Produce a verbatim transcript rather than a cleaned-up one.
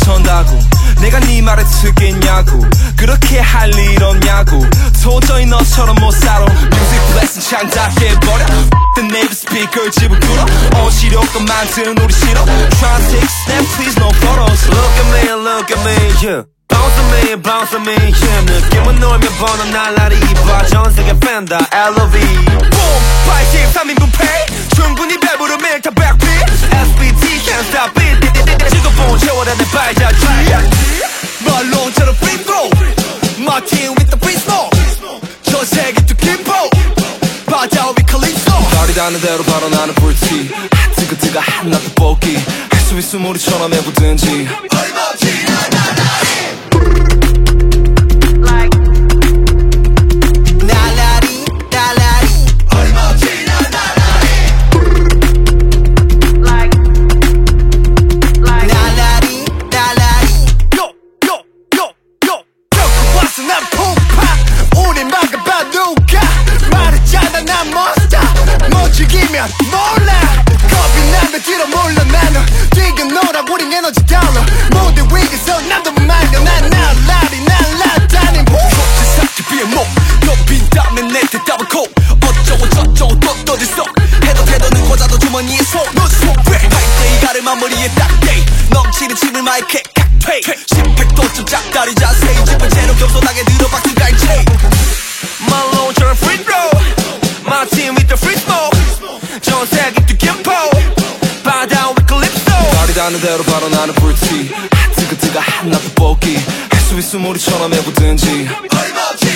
전다고 내가 네 말에 듣겠냐고 그렇게 할 일 없냐고 도저히 너처럼 못 살아 Music lesson 창작해버려 The native speaker 집을 뚫어 어시력도 만드는 우리 싫어 Try to take a step please no photos Look at me look at me yeah Bounce on me bounce on me yeah 느낌은 놀면 번호 날라리 봐 전세계 팬다 엘로브이 Boom 팔십삼 인분 pay 충분히 배부르면 다 백비 에스비티 can't stop it 지금 채워라 내 발자취 말론처럼 free throw My team with the free smoke 전 세계 또 김포 바다 위 칼립소 발이 닿는 대로 바로 나는 불티 뜨거뜨거 한나도 뽑기 할 수 있음 우리처럼 해보든지 난 폭파 우리 막아봐 누가 말했잖아 난 monster 못 죽이면 몰라 겁이 나면 뒤로 물러나는 뛰어놀아 우린 에너지 달러 무대 위에서 남도 말려 난 날라리 날라다닌 세상에 비해 목 높인다면 내 대답은 고 어쩌고 저쩌고 또 떠들썩 해도 되도는 고자도 주머니에 손너 손괴 할때 이 가를 마무리에 딱대 넘치는 침을 마이크에 칵퇴 십팔 도쯤 짝다리 자세히 집은 제로 겸손하게 들어박힌 갈채 말론처럼 free throw My team with the free smoke 전 세계 또 김포 바다 위 칼립소 발이 닿는 대로 바로 나는 불티 뜨거뜨거 한나도 뽑기 할 수 있음 우리처럼 해보든지